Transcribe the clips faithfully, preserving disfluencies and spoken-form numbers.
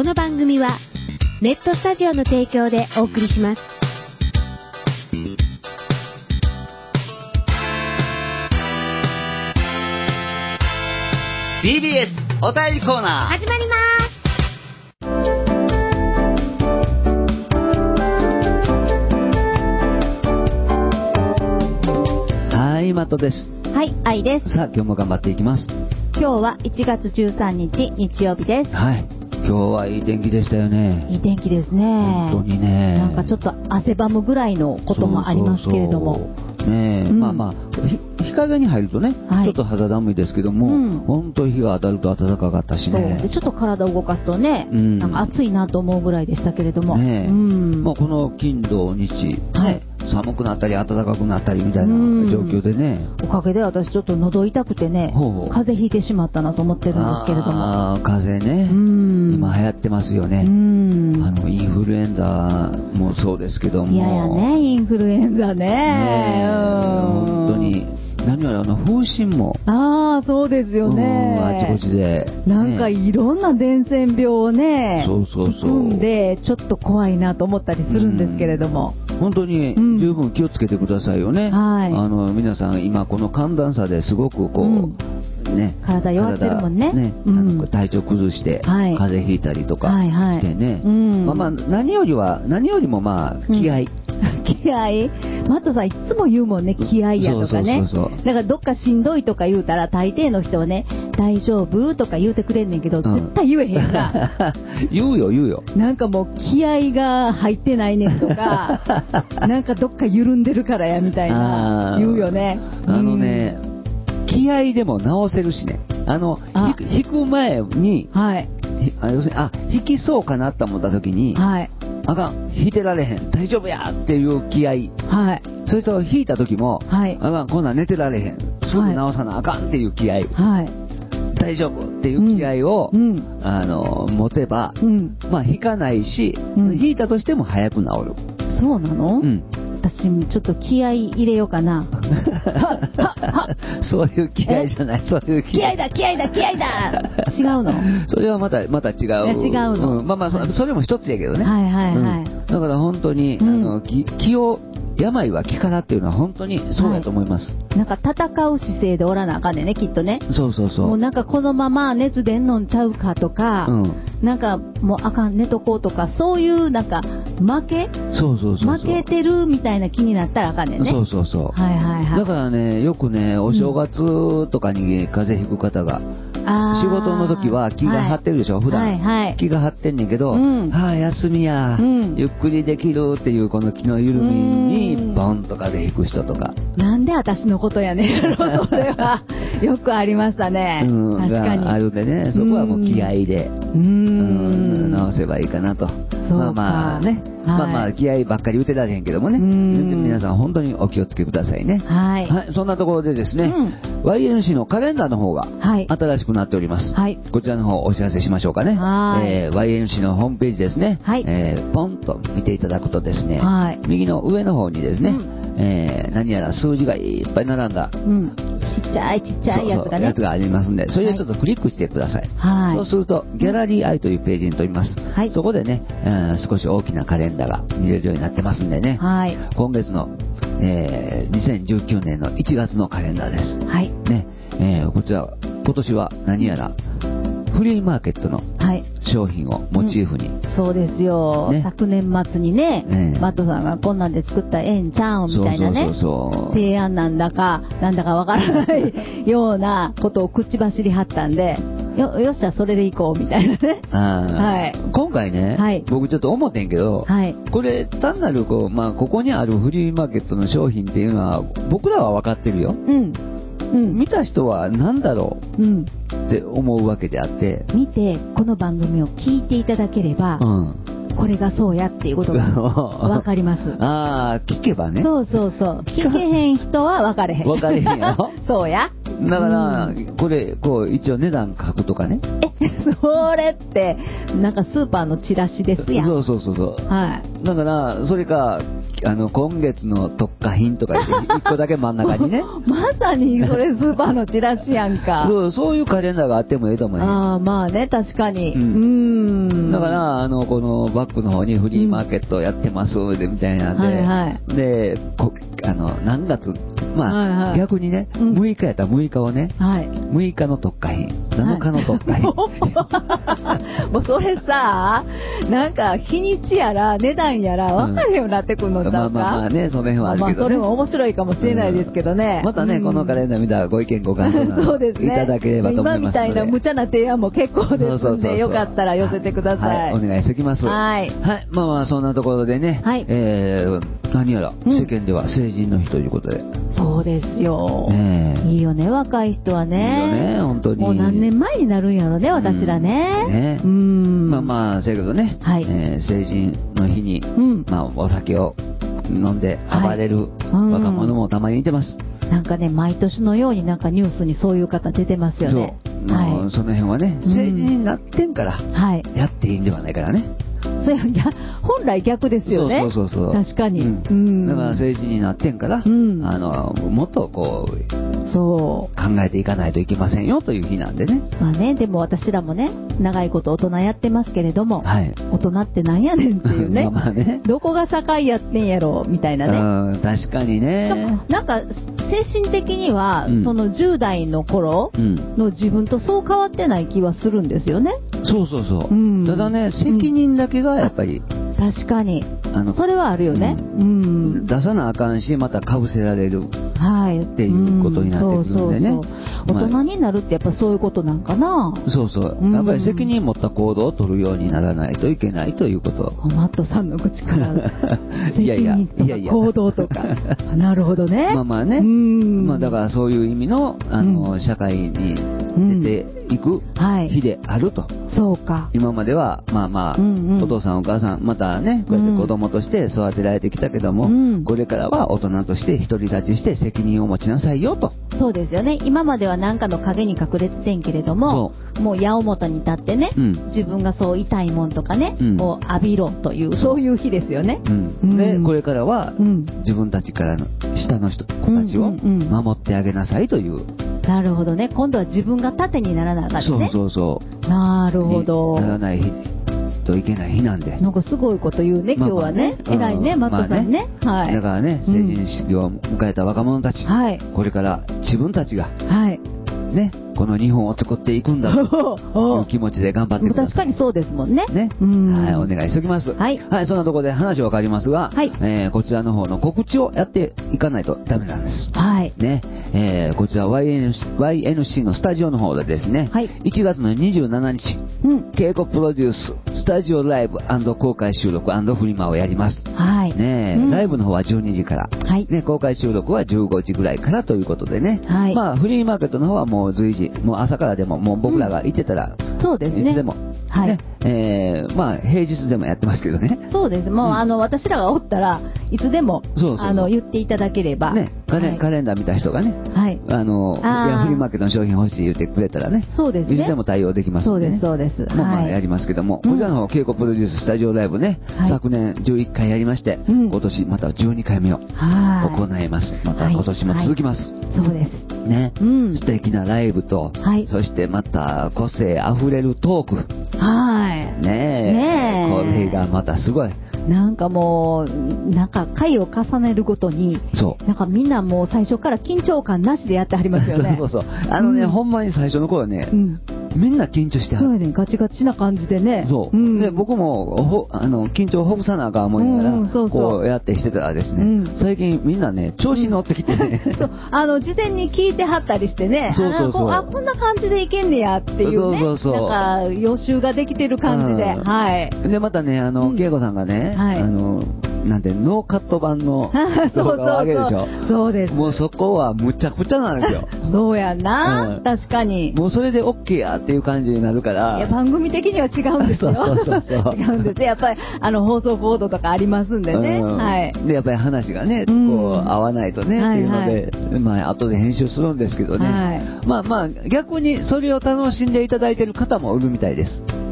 この番組はネットスタジオの提供でお送りします。 ティービーエス お便りコーナー始まります。 はい、マットです。 はい、愛です。 さあ、今日も頑張っていきます。 今日はいちがつじゅうさんにち日曜日です。 はい、今日はいい天気でしたよね。 いい天気ですね。 本当にね。 なんかちょっと汗ばむぐらいのこともありますけれども。 そうそうそうねえ、うん、まあまあ日陰に入るとね、はい、ちょっと肌寒いですけども、うん、本当に日が当たると暖かかったしね。 そうでちょっと体を動かすとね、うん、なんか暑いなと思うぐらいでしたけれども、ねえ、うん、 まあ、この金土日、はい、寒くなったり暖かくなったりみたいな状況でね、 おかげで私ちょっと喉痛くてね、ほうほう風邪ひいてしまったなと思ってるんですけれども。 ああ、風邪ね、今流行ってますよね。あのインフルエンザもそうですけども、 いやいやね、インフルエンザ ね, ね本当に何よりあの風疹も、 ああそうですよね、 あちこちで、ね、 なんかいろんな伝染病をね、 そうそうそう、 含んでちょっと怖いなと思ったりするんですけれども、 うん、本当に十分気をつけてくださいよね、うん、はい、あの皆さん今この寒暖差ですごくこう、うんね、 体弱ってるもんね、 ね、うん、あの体調崩して、はい、風邪ひいたりとかしてね、はいはい、うん、まあまあ何よりは何よりもまあ気合、うん気合いマットさんいつも言うもんね、気合いやとかね。そうそうそうそう、だからどっかしんどいとか言うたら大抵の人はね、大丈夫とか言うてくれんねんけど、うん、絶対言えへんな言うよ言うよ、 なんかもう気合が入ってないねんとかなんかどっか緩んでるからやみたいな言うよね。 あのね、うん、気合でも直せるしね、あのあ引く前に、はい、あ要するにあ引きそうかなと思った時に、はい、あかん引いてられへん大丈夫やっていう気合、はい、それと引いた時も、はい、あかんこんなん寝てられへんすぐ直さなあかんっていう気合、はい、大丈夫っていう気合を、うん、あの持てば、うん、まあ引かないし、うん、引いたとしても早く治る。 そうなの？うん、私ちょっと気合い入れようかなそういう気合じゃない、そういう気合だ気合だ気合だ違うの？ それはまたまた違う。 違うの、 うん、まあまあ そ,、はい、それも一つやけどね。 はいはいはい、うん、 だから本当に、うん、あの 気, 気を病は気からっていうのは本当にそうだと思います、はい、なんか戦う姿勢でおらなあかんねんね、きっとね。 そうそうそう、 もうなんかこのまま熱出んのんちゃうかとか、うん、なんかもうあかん寝とこうとか、そういうなんか負けそうそうそうそう、 負けてるみたいな気になったらあかんねんね。 そうそうそう、 はいはいはい、 だからね、よくねお正月とかに風邪ひく方が、うん、仕事の時は気が張ってるでしょ、はい、普段、はいはい、気が張ってんねんけど、うん、はあ休みや、うん、ゆっくりできるっていうこの気の緩みにボンとかで引く人とか、 なんで私のことやねんやろそれはよくありましたね、うん、確かにあるんでね、そこはもう気合で、うん、直せばいいかなと。まあまあね、はい、まあまあ気合ばっかり打てられへんけどもね、皆さん本当にお気をつけくださいね。はい、はい、そんなところでですね、うん、ワイエヌシー のカレンダーの方が新しくなっております、はい、こちらの方お知らせしましょうかね。はい、えー、ワイエヌシー のホームページですね、はい、えー、ポンと見ていただくとですね、はい、右の上の方にですね、うん、えー、何やら数字がいっぱい並んだ、うん、 ちっちゃいちっちゃいやつがね、 やつがありますんで、それをちょっとクリックしてください。はい、そうするとギャラリーアイというページに飛びます。はい、そこでね、えー、少し大きなカレンダーが見れるようになってますんでね、はい、今月の、えー、にせんじゅうきゅうねんのいちがつのカレンダーです。はい、ね、えー、こちら今年は何やらフリーマーケットの商品をモチーフに、 うん、そうですよ、ね、昨年末にね、ね、マットさんがこんなんで作ったええんちゃうんみたいなね、そうそうそうそう、提案なんだかなんだかわからないようなことを口走りはったんで、よ, よっしゃそれでいこうみたいなねあ、 はい、今回ね、はい、僕ちょっと思ってんけど、はい、これ単なるこう、まあ、ここにあるフリーマーケットの商品っていうのは僕らは分かってるよ、うんうん、見た人は何だろう、うん、って思うわけであって、 見てこの番組を聞いていただければ、うん、これがそうやっていうことが分かりますああ、聞けばね、 そうそうそう、聞けへん人は分かれへん分かれへんやろそうや、 だから、うん、これこう一応値段書くとかね、 えそれってなんかスーパーのチラシですやん。 そうそうそうそう、はい、だからそれかあの今月の特価品とか言っていっこだけ真ん中にねまさにそれスーパーのチラシやんか。 そう、そういうカレンダーがあってもいいと思うね。 ああ、まあね、確かに。うん。だからあのこのバッグの方にフリーマーケットやってますでみたいなんで、はいはい、でこあの何月まあ、はいはい、逆にね、うん、むいかやったらむいかをね、はい、むいかの特価品、なのかの特価品、 はい、もうそれさ、なんか日にちやら値段やら分かるようになってくるのちゃうか、うん、 まあまあまあね、その辺はあるけど、ね、まあ、 それも面白いかもしれないですけどね、 うん、またね、うん、このカレンダー見たらご意見ご感想など、ね、いただければと思いますので、 今みたいな無茶な提案も結構ですので、よかったら寄せてください。 はい、お願いしてきます。 はい、 はい、まあまあそんなところでね、はい、えー、何やら世間では成人の日ということで、 うん、そうですよ、ね、いいよね、若い人はね、 いいよね、本当に。 もう何年前になるんやろね、私らね。 うん、ね、うん、まあまあ、せやけどね、はい、えー、成人の日に、うん、まあ、お酒を飲んで暴れる若者もたまにいてます。 はい、うん、なんかね、毎年のようになんかニュースにそういう方出てますよね。 そう、はい、その辺はね、成人になってんから、やっていいんではないからね。 それ本来逆ですよね。 そうそうそうそう、 確かに、うんうん、だから成人になってんから、うん、あのもっとこうそう考えていかないといけませんよという日なんでね。 まあね、でも私らもね、長いこと大人やってますけれども、はい、大人ってなんやねんっていうねまあまあね、どこが境やってんやろみたいなね。 うん、確かにね。 しかもなんか精神的には、うん、そのじゅう代の頃の自分とそう変わってない気はするんですよね。 そうそうそう、うん、ただね、責任だけがやっぱり、 うん、確かにあのそれはあるよね、 うんうん、出さなあかんし、またかぶせられる、はい、っていうことになってくるんでね、うん、そうそうそう、大人になるってやっぱそういうことなんかな。 そうそう、やっぱり責任持った行動を取るようにならないといけないということ。 マットさんの口から責任とか行動とかなるほどね。 まあまあね、うん、まあ、だからそういう意味の、あの、うん、社会に出ていく日であると、はい、 そうか。 今まではまあまあ、うんうん、お父さんお母さんまたね、こうやって子供として育てられてきたけども、うん、これからは大人として独り立ちして責任を持ちなさいよと。 そうですよね。今までは何かの陰に隠れててんけれども、もう矢面に立ってね、うん、自分がそう痛いもんとかね、うん、を浴びろというそういう日ですよね。 うん、でこれからは、うん、自分たちからの下の人子たちを守ってあげなさいという。うんうんうん、 なるほどね。今度は自分が盾にならなかったね。 そうそうそう。 なるほど。 ならない日といけない日なんで。 なんかすごいこと言うね、今日はね。まあまあね、偉いね、マットさんね。 まあね、はい。だからね、成人式を迎えた若者たち、はい、これから自分たちが、はい、ね、この日本を作っていくんだという気持ちで頑張ってください。 確かにそうですもんね。 ね、うん、はい、お願いしておきます。はい、はい、そんなところで話は変わりますが、はい、えー、こちらの方の告知をやっていかないとダメなんです。はい、ね、えー、こちら ワイエヌシー, ワイエヌシー のスタジオの方でですね、はい、いちがつのにじゅうしちにち、うん、稽古プロデューススタジオライブ&公開収録&フリマをやります。はい、ね、うん、ライブの方はじゅうにじから、はい、ね、公開収録はじゅうごじぐらいからということでね、はい、まあフリーマーケットの方はもう随時もう朝からでももう僕らが行ってたら、うん、そうですね、いつでも、はい、ね、えー、まあ平日でもやってますけどね。 そうです。もう、うん、あの私らがおったらいつでもそうそうそう、あの言っていただければ、 ね、カレ、はい、カレンダー見た人がね、はい、あのあフリーマーケットの商品欲しい言ってくれたらね、そうですね、いつでも対応できますんでね。そうですそうです。まあまあやりますけども、はい、こちらの方稽古プロデューススタジオライブね、はい、昨年じゅういっかいやりまして、うん、今年またじゅうにかいめを行います。また今年も続きます。はいはい、そうです。ね、うん、素敵なライブと、はい、そしてまた個性あふれるトーク、はい、ねえ、ねえ、これがまたすごい。 なんかもうなんか回を重ねるごとに、そうなんかみんなもう最初から緊張感なしでやってはりますよね。 そうそうそう、あのね、うん、ほんまに最初の頃ね、うん、みんな緊張してはる。 そうね、ガチガチな感じでね。 そう、うん、で僕もあの緊張をほぐさなあかん思いながら、うんうん、そうそうこうやってしてたらですね、うん、最近みんなね調子に乗ってきてね、 うん、そうあの事前に聞いてはったりしてね、そうそうそう、あこんな感じでいけんねやっていうね、そうそうそう、なんか予習ができてる感じで、うん、はい。 でまたね、あの恵子さんがね、はい、あのなんてノーカット版の動画を上げるでしょ。そうです。もうそこはむちゃくちゃなんですよ。 そうやな、うん、確かに。 もうそれで OK やっていう感じになるから。 いや番組的には違うんですよ。そうそうそうそう。違うんです。やっぱりあの放送コードとかありますんでね。うん、はい。 でやっぱり話がね、こう合わないとね、うん、っていうので、はいはい、まあ後で編集するんですけどね。はい、まあまあ逆にそれを楽しんでいただいている方もいるみたいです。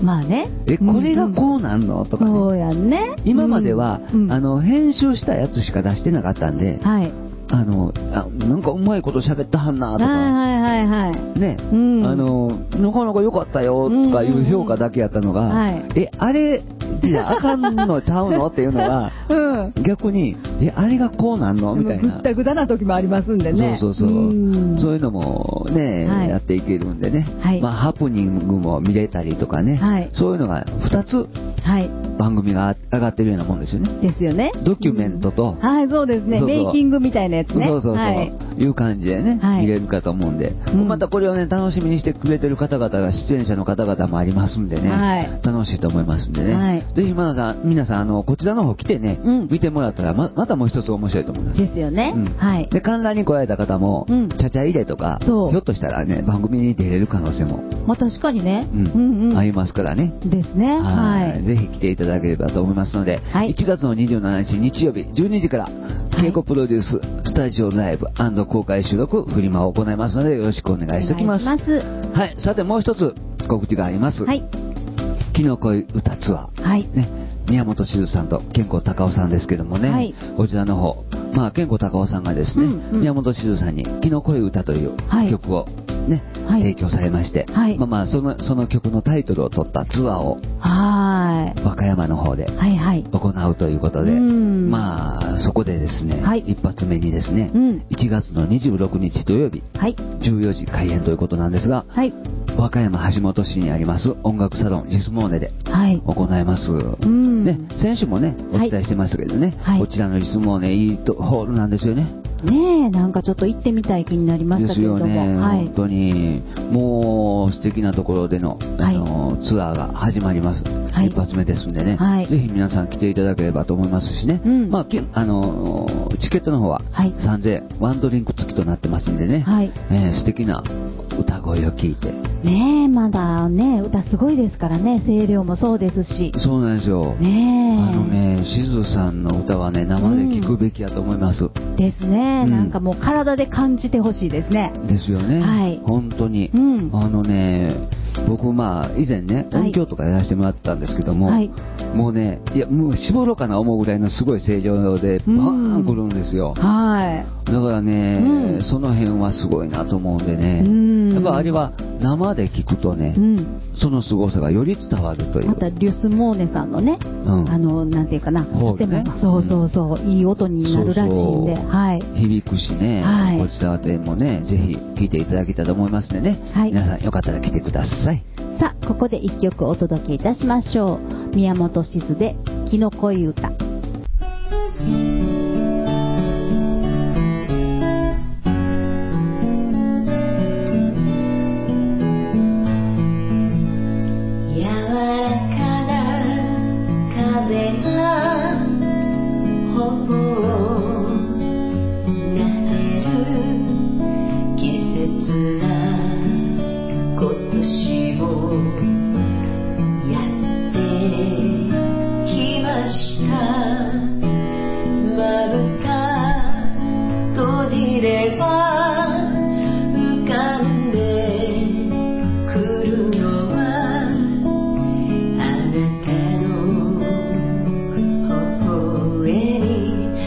まあね。 え、これがこうなんのとかね。 そうやんね。 今までは、あの、編集したやつしか出してなかったんで、はい。あの、あ、なんかうまいこと喋ったはんなとか、はいはいはいはい。ね、うん、あの、なかなか良かったよとかいう評価だけやったのが、はい、え、あれ、いや、あかんのちゃうのっていうのが、うん、逆に、え、あれがこうなんのみたいな。 ぐったぐたな時もありますんでね。 そうそうそう。うんそういうのもね、はい、やっていけるんでね。はい、まあ、ハプニングも見れたりとかね。はい、そういうのがふたつ、はい、番組が上がってるようなもんですよね。 ですよね。 ドキュメントと、 うん、はい、そうですね。そうそうメイキングみたいなやつね。 そうそうそう。はい、いう感じでね、はい、見れるかと思うんで、うん、またこれをね、楽しみにしてくれてる方々が、出演者の方々もありますんでね、はい、楽しいと思いますんでね。はい、ぜひ皆さん、皆さん、あの、こちらの方来てね、うん、見てもらったらま、またもう一つ面白いと思います。 ですよね。うん、はい。 で、観覧に来られた方も、うん、ちゃちゃ入れとか、ひょっとしたらね、番組に出れる可能性も。 まあ確かにね。 うん。うんうん、ありますからね。 ですね。 はい。ぜひ来ていただければと思いますので、はい、いちがつのにじゅうしちにち日曜日じゅうにじから、稽古プロデュース、スタジオライブ&公開収録、フリマを行いますので、よろしくお願いしておきます。 お願いします。 はい。さて、もう一つ告知があります。はい。きのこい歌ツアー。はい。ね。宮本静さんと健康高尾さんですけどもね、はい、こちらの方、まあ、健康高尾さんがですね、うんうん、宮本静さんに「きのこい歌」という曲をね、はい、提供されまして、はい、まあまあそのその曲のタイトルを取ったツアーをはい和歌山の方で行うということで、はいはい、まあそこでですね、はい、一発目にですね、うん、いちがつのにじゅうろくにち土曜日、はい、じゅうよじ開演ということなんですが、はい、和歌山橋本市にあります音楽サロンジスモーネで行います、はいうんね、先週もねお伝えしてましたけどね、はい、こちらのジスモーネいいとホールなんですよね。 ねえ、なんかちょっと行ってみたい気になりましたけれども、ですよね、はい、 本当にもう素敵なところでの、あの、はい、ツアーが始まります、はい、一発目ですんでね、はい、ぜひ皆さん来ていただければと思いますしね、うん、まあ、あのチケットの方はさんぜんえんワンドリンク付きとなってますんでね、はいえー、素敵な歌声を聞いてねえ、まだね歌すごいですからね、声量もそうですし。 そうなんですよねえ、あのねしずさんの歌はね生で聞くべきやと思います、うん、 ですね、うん、なんかもう体で感じてほしいですね。 ですよね、はい、本当に、うん、あのね僕まあ以前ね音響とかやらせてもらったんですけども、はい、もうねいやもう絞ろうかな思うぐらいのすごい声量でバーン来るんですよ、うん、はい、だからね、うん、その辺はすごいなと思うんでね、うん、やっぱあれは生で聞くとね、うん、その凄さがより伝わるという。 またリュスモーネさんのね、うん、あのなんていうかな、でも、ね、そうそうそう、うん、いい音になるらしいんで、そうそう、はい、 響くしね、はい、こちらでもねぜひ聴いていただけたらと思いますのでね、はい、皆さんよかったら来てください。 さあここで一曲お届けいたしましょう。宮本静できのこい歌。 あなたの微笑み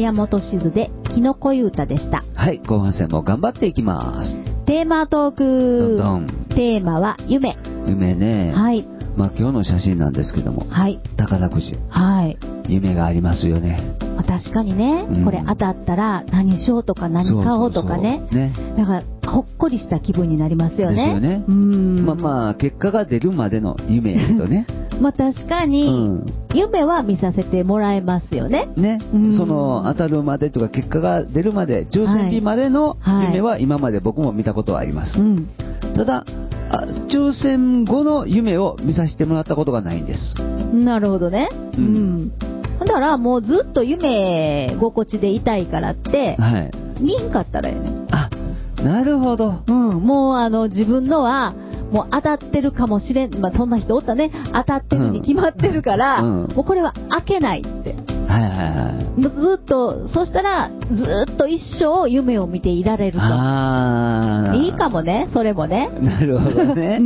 宮本しずでキノコゆうたでした。 はい、後半戦も頑張っていきます。 テーマトーク。 どんどん。 テーマは夢。 夢ね。 はい。 まあ今日の写真なんですけども。 はい。 宝くじ。 はい。 夢がありますよね。 まあ、確かにね、うん、これ当たったら何しようとか何買おうとかね。そうそうそうね。だからほっこりした気分になりますよね。 ですよね。うん。まあまあ結果が出るまでの夢やけどね。 まあ確かに、うん、夢は見させてもらえますよね。 ね、うん、その当たるまでとか結果が出るまで、抽選日までの夢は今まで僕も見たことはあります。はいはい、ただあ、抽選後の夢を見させてもらったことがないんです。 なるほどね。うん。うん、だからもうずっと夢心地でいたいからって、はい、見んかったらよね。 あ、なるほど。 うん、もうあの自分のはもう当たってるかもしれん、まあ、そんな人おったね。当たってるに決まってるから、うんうん、もうこれは開けないって。はいはいはい。ずっと、そしたらずっと一生夢を見ていられると。ああ。いいかもね、それもね。 なるほどね。うん。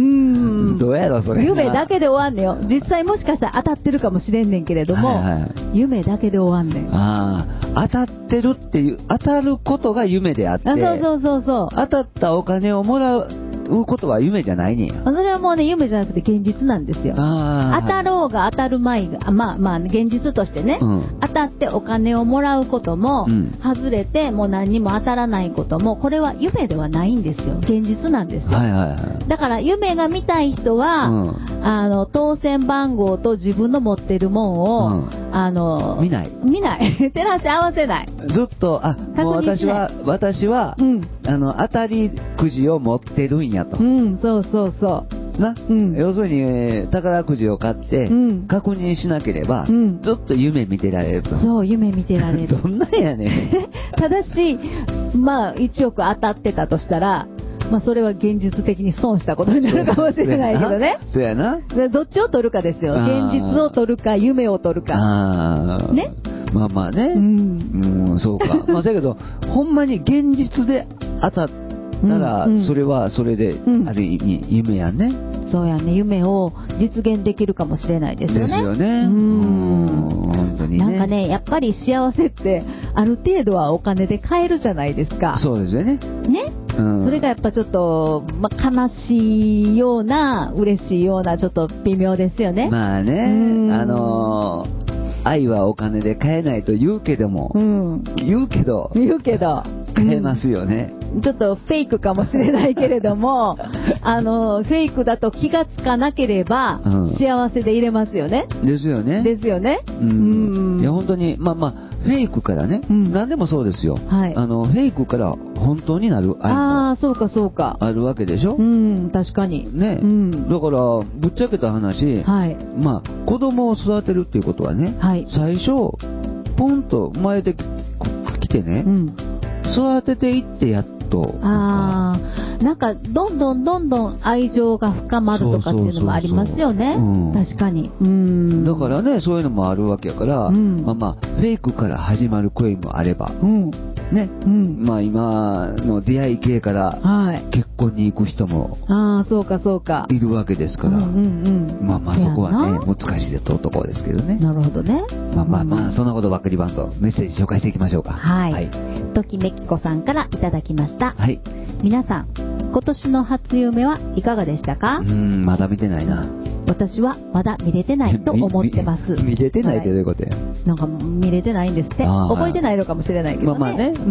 どうやろそれ。 夢だけで終わんねんよ。実際もしかしたら当たってるかもしれんねんけれども、はいはい、夢だけで終わんねん。 ああ。当たってるっていう、当たることが夢であって。 あ、そうそうそうそう。 当たったお金をもらう。うことは夢じゃないねや。 それはもうね、夢じゃなくて現実なんですよ。当たろうが当たる前が、まあまあ現実としてね、うん、当たってお金をもらうことも、うん、外れてもう何にも当たらないことも、これは夢ではないんですよ。現実なんですよ。はいはいはい、だから夢が見たい人は、うん、あの当選番号と自分の持ってるもんを、うん、あの見ない見ない照らし合わせない。 ずっとあもう私は私は、うん、あの当たりくじを持ってるんやと。 うん、そうそうそう。 な、うん、要するに、えー、宝くじを買って、うん、確認しなければ、うん、ずっと夢見てられると。 そう、夢見てられる。 どんなんやねん。ただし、まあいちおく当たってたとしたら、まあそれは現実的に損したことになるかもしれないけどね。 そうやな。 でどっちを取るかですよ。現実を取るか、夢を取るか。あね。 まあまあね。うん、うん、そうか。まあだけど、ほんまに現実で当たって、たら、うんうん、それはそれで、うん、ある意味夢やね。 そうやね、夢を実現できるかもしれないですよね。 ですよね。うん、本当にね。 なんかね、やっぱり幸せってある程度はお金で買えるじゃないですか。 そうですよね。 ね。うん、それがやっぱちょっと、まあ、悲しいような嬉しいようなちょっと微妙ですよね。 まあね、あのー、愛はお金で買えないと言うけども、うん、言うけど言うけど買えますよね。 うん、ちょっとフェイクかもしれないけれどもあのフェイクだと気がつかなければ、うん、幸せでいれますよね。 ですよね。 ですよね。 うん。うん、いや本当にまあまあフェイクからね、うん、何でもそうですよ。はい。あのフェイクから本当になる愛もああそうかそうかあるわけでしょ。 うん確かにね。うん、だからぶっちゃけた話、はい。まあ子供を育てるっていうことはね、はい。最初ポンと生まれてきてね、うん、育てていってやっとああなんかどんどんどんどん愛情が深まるとかっていうのもありますよね。確かにうんだからねそういうのもあるわけやから、うん、まあまあフェイクから始まる恋もあれば、うんねうん、まあ今の出会い系から結婚に行く人もああそうかそうかいるわけですから、うんうんうん、まあまあそこはね難しいでとうところですけどね。 なるほどね。 まあまあまあそんなことばっかりバンドメッセージ紹介していきましょうか。 はい、はい、ときめきこさんからいただきました。はい。皆さん今年の初夢はいかがでしたか？ うーんまだ見てないな。 私はまだ見れてないと思ってます。 見, 見れてないってどういうことや、はい、 なんか見れてないんですって。覚えてないのかもしれないけどね。まあまあね。うん。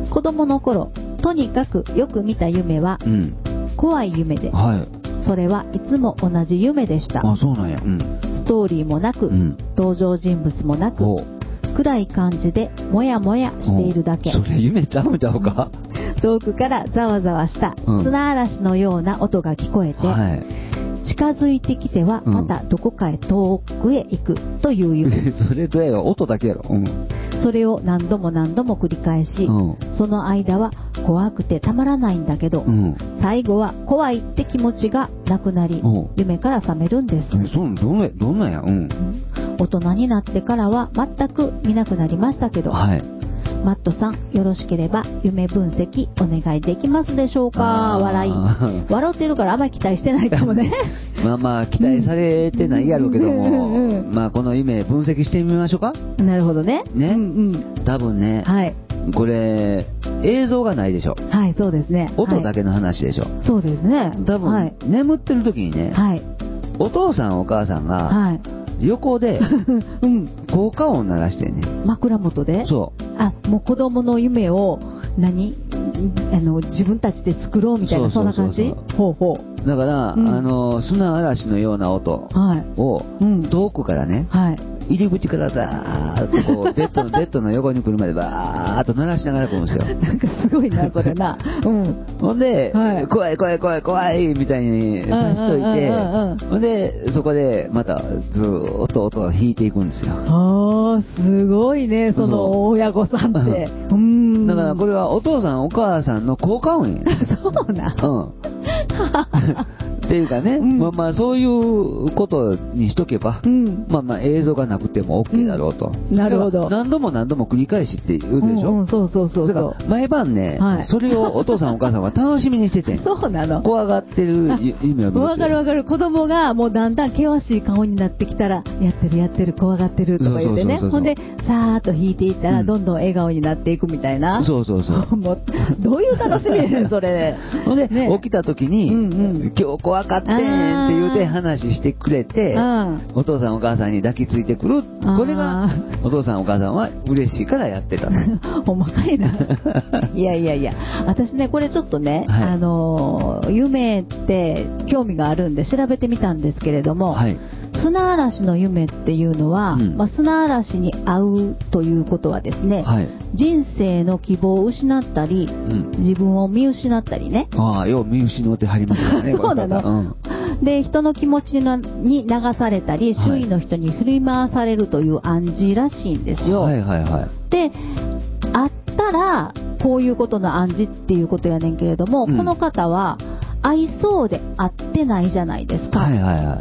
子供の頃とにかくよく見た夢は、うん、怖い夢で、はい、それはいつも同じ夢でした。 あそうなんや、うん、 ストーリーもなく、うん、登場人物もなく暗い感じでもやもやしているだけ。 それ夢ちゃうんちゃうか遠くからざわざわした砂嵐のような音が聞こえて、うんはい、近づいてきてはまたどこかへ遠くへ行くという夢、 うん、それどうやろ音だけやろ、うん、 それを何度も何度も繰り返し、うん、その間は怖くてたまらないんだけど、うん、最後は怖いって気持ちがなくなり、うん、夢から覚めるんです。 えそうどんなどんなや、うん、 大人になってからは全く見なくなりましたけど、はいマットさんよろしければ夢分析お願いできますでしょうか。笑い笑ってるからあんまり期待してないかもねまあまあ期待されてないやろうけども、うんうん、まあこの夢分析してみましょうか。 なるほどね。 ね、うんうん、多分ね、はい、これ映像がないでしょ。 はい、そうですね。 音だけの話でしょ。 はい、そうですね。 多分、はい、眠ってる時にね、はい、お父さんお母さんが、はい、横で、うん、効果音鳴らしてね。 枕元で？ そう。 あ、もう子供の夢を何あの自分たちで作ろうみたいな、そんな感じ？ほうほう。 だから、うん、あの砂嵐のような音を、はいうん、遠くからね、はい、入り口からザーッとこうベッドのベッドの横に来るまでバーッと鳴らしながら来るんですよ。 なんかすごいなそれな。うん。 ほんで、はい、怖い怖い怖い怖いみたいにさしといて、ほんでそこでまたずーっと音を弾いていくんですよ。 ああすごいねその親御さんって。 うん。だからこれはお父さんお母さんの効果音や。 そうな。うん。 っていうかね、うん、まあまあそういうことにしとけば、うん、まあまあ映像がなくても OK だろうと、 うん、なるほど。 何度も何度も繰り返しって言うでしょ、うんうん、 そうそうそうそう。だから毎晩ね、はい、それをお父さんお母さんは楽しみにしててそうなの。 怖がってる夢を見る。 わかるわかる。子供がもうだんだん険しい顔になってきたらやってるやってる怖がってるとか言ってね、ほんでさーっと弾いていったらどんどん笑顔になっていくみたいな、 うん、そうそうそうもうどういう楽しみやねんそれ。 ほんで、ね、起きた時に、うんうん、今日怖かってんって言うて話してくれて、お父さんお母さんに抱きついてくる。これがお父さんお母さんは嬉しいからやってたほんまかいな。いやいやいや、私ねこれちょっとね、はい、あの夢って興味があるんで調べてみたんですけれども、はい、砂嵐の夢っていうのは、うんまあ、砂嵐に遭うということはですね、はい、人生の希望を失ったり、うん、自分を見失ったりね。 ああ、よう見失ってはりますよね。 そうなの、うん、で人の気持ちに流されたり周囲の人に振り回されるという暗示らしいんですよ、はいはいはい、であったらこういうことの暗示っていうことやねんけれども、うん、この方は合いそうで合ってないじゃないですか、はいはいはい、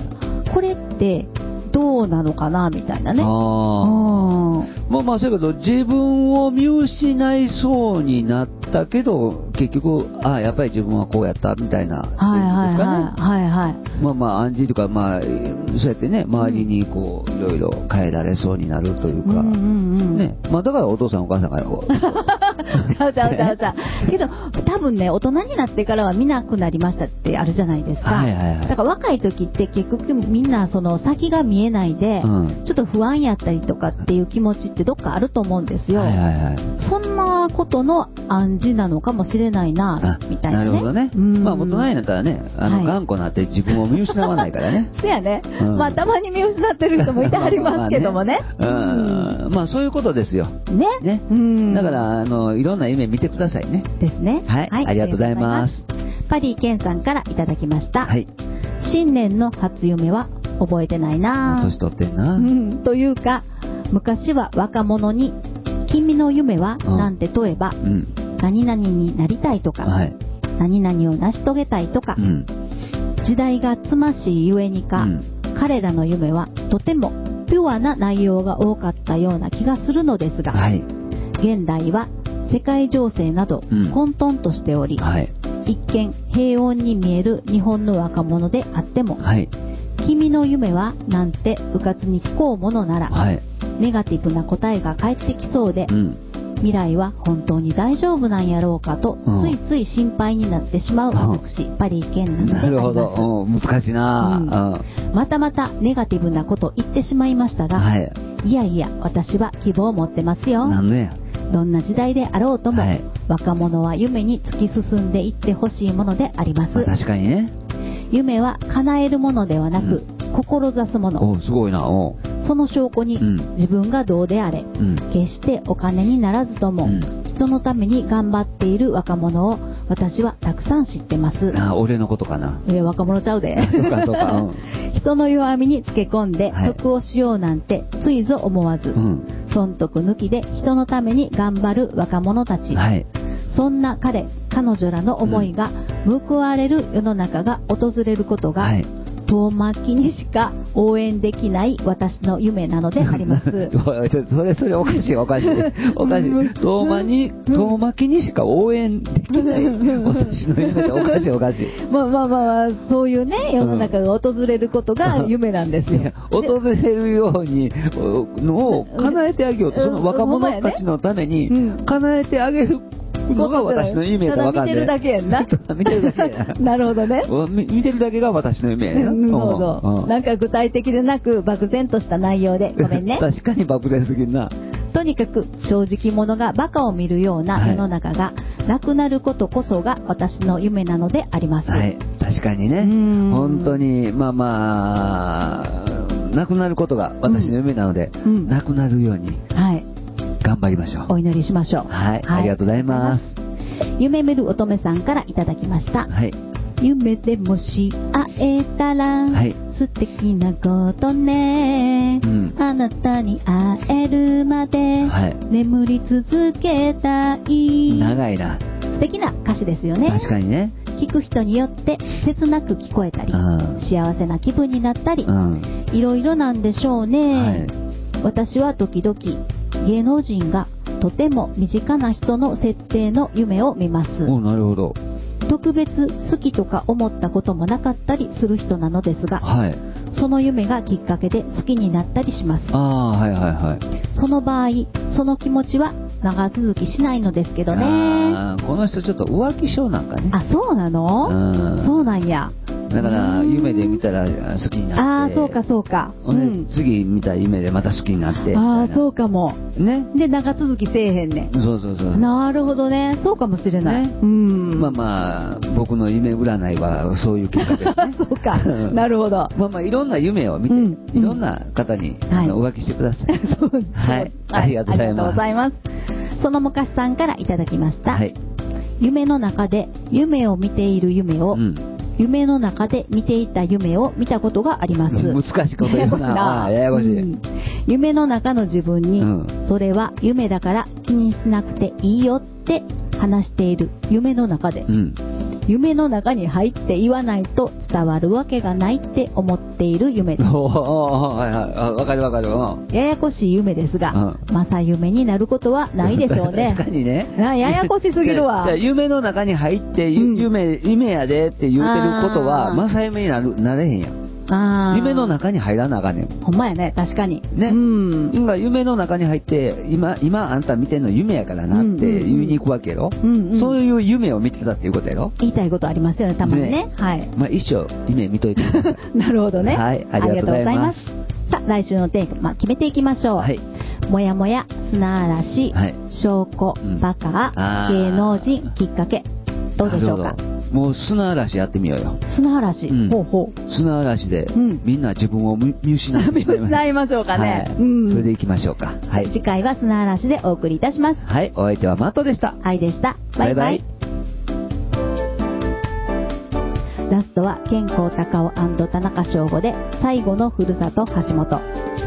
これってどうなのかなみたいなね。ああ、まあまあそうやけど自分を見失いそうになったけど結局ああやっぱり自分はこうやったみたいなですかね。 はいはいはい。 まあまあ暗示とかまあそうやってね周りにこういろいろ変えられそうになるというか、うんうんうんね、まあだからお父さんお母さんがちゃうちゃうちゃうちゃうけど多分ね大人になってからは見なくなりましたってあるじゃないですか、はいはいはい、だから若い時って結局みんなその先が見えないで、うん、ちょっと不安やったりとかっていう気持ちってどっかあると思うんですよ、はいはいはい、そんなことの暗示なのかもしれないなみたいなね。 なるほどね。まあ大人になったらねあの、はい、頑固になって自分を見失わないからねそうやね、うん、まあたまに見失ってる人もいてはりますけどもねまあ、ねうん、まあそういうことですよね。 ね、うん、だからあのいろんな夢見てくださいね。 ですね。 はい、はい、ありがとうございます。 パリーケンさんからいただきました。はい。新年の初夢は覚えてないな。 年取ってんな。 うん。というか昔は若者に君の夢はなんて問えば、うん、何々になりたいとか、はい、何々を成し遂げたいとか、うん、時代がつましいゆえにか、うん、彼らの夢はとてもピュアな内容が多かったような気がするのですが、はい、現代は世界情勢など混沌としており、うんはい、一見平穏に見える日本の若者であっても、はい、君の夢はなんてうかつに聞こうものなら、はい、ネガティブな答えが返ってきそうで、うん、未来は本当に大丈夫なんやろうかと、うん、ついつい心配になってしまう私、うん、パリーケンなんであります。なるほど、 うん、難しいな、 うん、またまたネガティブなこと言ってしまいましたが、はい、いやいや私は希望を持ってますよ。 なんでや。 どんな時代であろうとも、はい、若者は夢に突き進んでいってほしいものであります。 まあ、確かにね。 夢は叶えるものではなく、うん、志すもの。 おすごいな。おその証拠に、うん、自分がどうであれ、うん、決してお金にならずとも、うん、人のために頑張っている若者を私はたくさん知ってます。 あ、俺のことかな。 いや若者ちゃうで。 そうかそうか、うん、 人の弱みにつけ込んで得をしようなんてついぞ思わず、うん、損得抜きで人のために頑張る若者たち、はい、そんな彼彼女らの思いが報われる世の中が訪れることが、はい、 遠巻きにしか応援できない私の夢なのであります。 ちょっとそれそれおかしいおかしいおかしい。遠巻に遠巻きにしか応援できない私の夢っておかしいおかしい。 まあまあまあそういうね世の中が訪れることが夢なんですよ。 訪れるようにのを叶えてあげようと、その若者たちのために叶えてあげるのが私の夢やったら分かんない。 ただ見てるだけやんな。 見てるだけやな。なるほどね。 見てるだけが私の夢やな。 そうそう。なんか具体的でなく漠然とした内容でごめんね。 確かに漠然すぎるな。 とにかく正直者がバカを見るような世の中がなくなることこそが私の夢なのであります。 はい、確かにね。本当にまあまあなくなることが私の夢なので、うん、なくなるように。はい。頑張りましょう。 お祈りしましょう。 はい、はい、ありがとうございます。 夢見る乙女さんからいただきました。はい。夢でもし会えたら、はい、素敵なことね、うん、あなたに会えるまで、はい、眠り続けたい。 長いな。 素敵な歌詞ですよね。 確かにね。 聞く人によって切なく聞こえたり、幸せな気分になったり、うん、いろいろなんでしょうね。はい、私は時々芸能人がとても身近な人の設定の夢を見ます。 お、なるほど。 特別好きとか思ったこともなかったりする人なのですが、はい、その夢がきっかけで好きになったりします。 あ、はいはいはい、 その場合その気持ちは長続きしないのですけどね。 あ、この人ちょっと浮気性なんかね。 あ、そうなの？うん、そうなんや。 だから夢で見たら好きになって、 ああそうかそうか、 うん、次見た夢でまた好きになって、 ああそうかもね。で長続きせえへんねん。 そうそうそう。 なるほどね、そうかもしれない、ね、うん。 まあまあ僕の夢占いはそういう結果ですね。 そうか、なるほど。 まあまあいろんな夢を見て、うん、いろんな方に、うん、あのお浮気してください。そうです。はい、ありがとうございます。ありがとうございます。 その昔さんからいただきました。はい、夢の中で夢を見ている夢を、うん、夢の中で見ていた夢を見たことがあります。 難しいこと言うな。ややこしい、うん、 夢の中の自分に、うん、それは夢だから気にしなくていいよって話している夢の中で、うん、夢の中に入って言わないと伝わるわけがないって思っている夢です。 はいはい、わかるわかる。 ややこしい夢ですが、うん、まさ夢になることはないでしょうね。 確かにね。 ややこしすぎるわ。 じゃあ夢の中に入って、うん、夢夢やでって言ってることはまさ夢になるなれへんやん。あ、夢の中に入らなあかんねん。 ほんまやね、確かにね、うん、今夢の中に入って今今あんた見てんの夢やからなって言いに行くわけやろ、うんうん、そういう夢を見てたっていうことやろ。 言いたいことありますよね、たまにね。ね、はい。 まあ一生夢見といてください。 なるほどね。 はい、ありがとうございます。 さあ来週のテーマ決めていきましょう。はい。もやもや、砂嵐、はい、証拠、うん、バカ、芸能人、きっかけ、どうでしょうか。 もう砂嵐やってみようよ。 砂嵐、うん、ほうほう。 砂嵐で、うん、みんな自分を見失ってしまいます。見失いましょうかね、 はい、うん、それでいきましょうか。 はい。次回は砂嵐でお送りいたします。 はい。お相手はマットでした。 はいでした。バイバイ。バイバイ。ラストは健康高尾&田中翔吾で最後のふるさと橋本。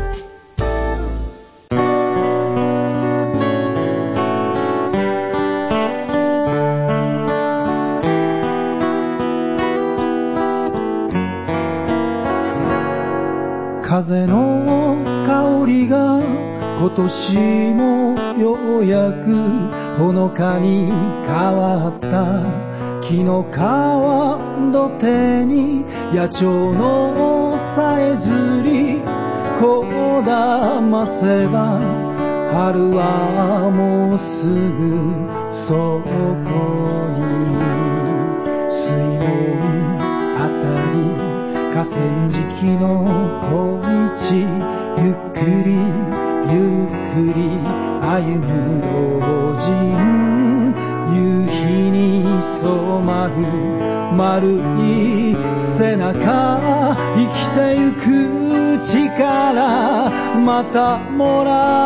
風の香りが今年もようやくほのかに変わった。木の皮土手に野鳥のさえずりこだませば春はもうすぐそこに。水面あたり河川敷の小道ゆっくりゆっくり歩む老人。夕日に染まる丸い背中生きてゆく力またも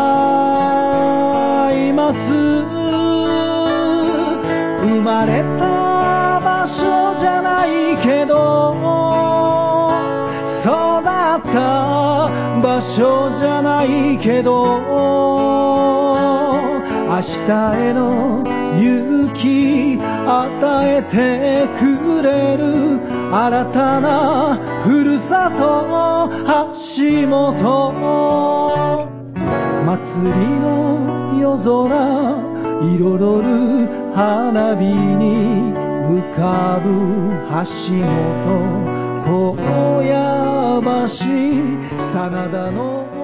らいます。生まれた場所じゃないけど育った場所じゃないけど明日への勇気与えてくれる新たなふるさと橋本祭りの夜空彩る花火に浮かぶ橋本高野橋真田の